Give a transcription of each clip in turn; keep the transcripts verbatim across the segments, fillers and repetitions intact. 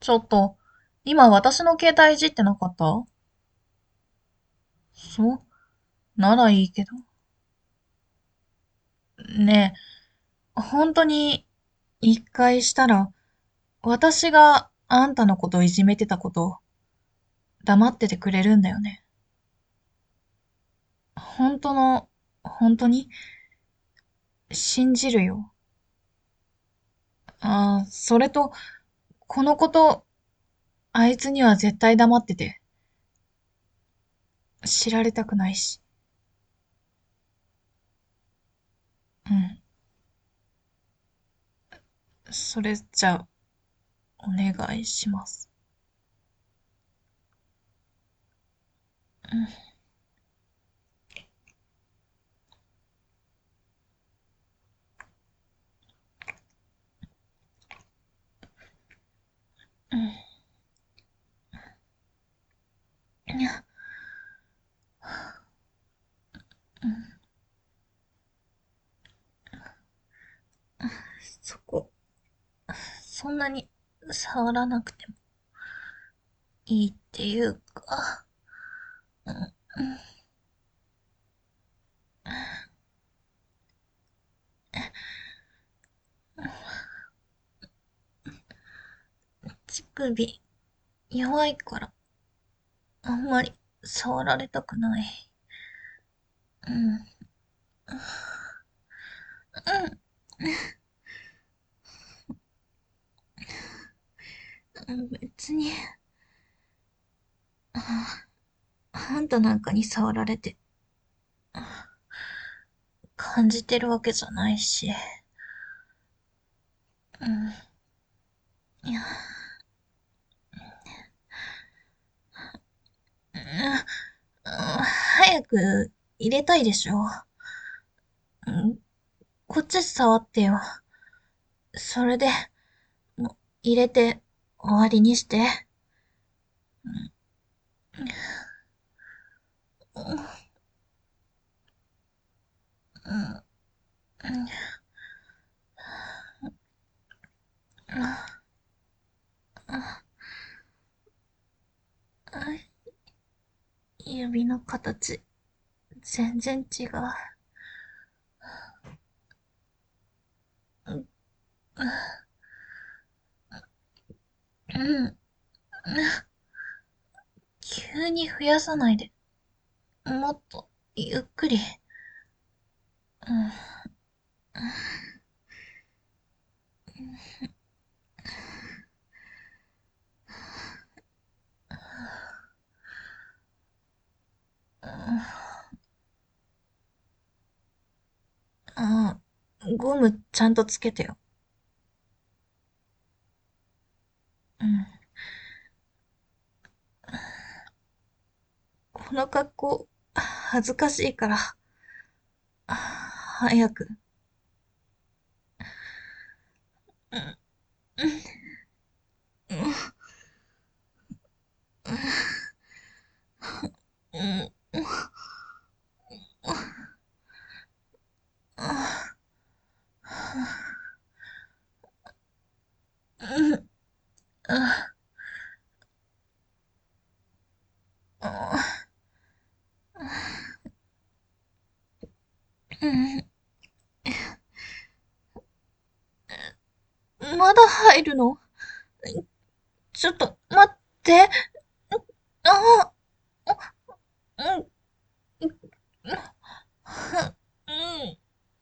ちょっと、今私の携帯いじってなかった？そうならいいけど。ねえ、本当に、一回したら、私があんたのこといじめてたこと、黙っててくれるんだよね。本当の、本当に、信じるよ。ああ、それと、このこと、あいつには絶対黙ってて、知られたくないし。うん。それじゃあ、お願いします。うん。いや、そこ、そんなに触らなくてもいいっていうか、うん、乳首弱いからあんまり触られたくない。うん、うん、別に、あんたなんかに触られて感じてるわけじゃないし。うん、いや、うん、早く入れたいでしょ。うん、こっち触ってよ。それで、もう入れて終わりにして。うん、うん、指の形、全然違う。うん、急に増やさないで。もっと、ゆっくり。うん、ああ、ゴムちゃんとつけてよ。うん。この格好、恥ずかしいから、早く。うん、まだ入るの？ちょっと、待って。ああ、うん、うん、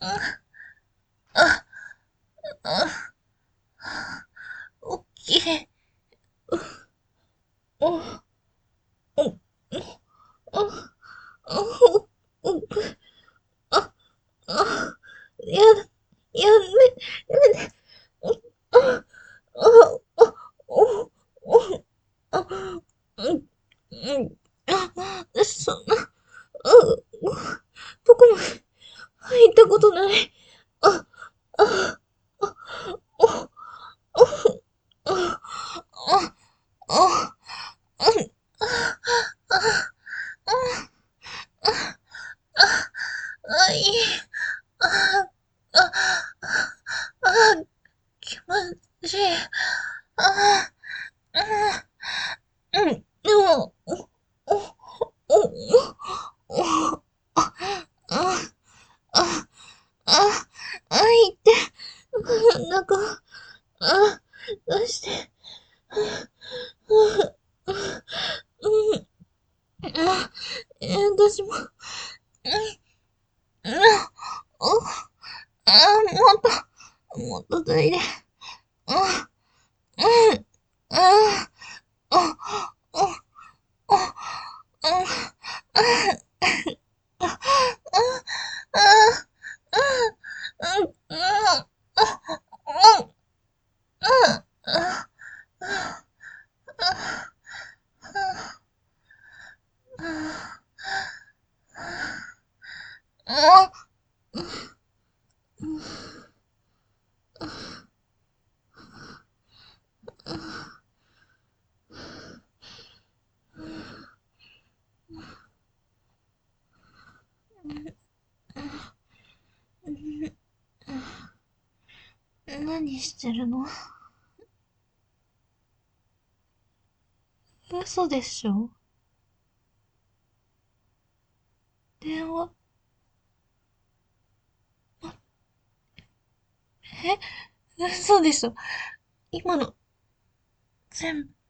おっきい。お、お、お、お、や、やめ、やめて。あ、あ、あ、お、お、あ、うん、うん、あ、そんな、あ、僕も入ったことない。あ、あ、お、お、あ、あ、あ、あ、いい。あ、あ、あ、気持ちいい。あ、 うん、でも、お、お、お、お、あ、あ、あ、あ、あいって、なんか、あ、出して、うん、あ、え、私も、うん、うん、お、あ、もっと、もっとトイレ、うん、うん、あ、あ、あ、あ、あ、あ、あ、あ、うん、うん、あ、うん、あ、あ、あ、何してるの？嘘でしょ？電話、え、嘘でしょ？今の、全部、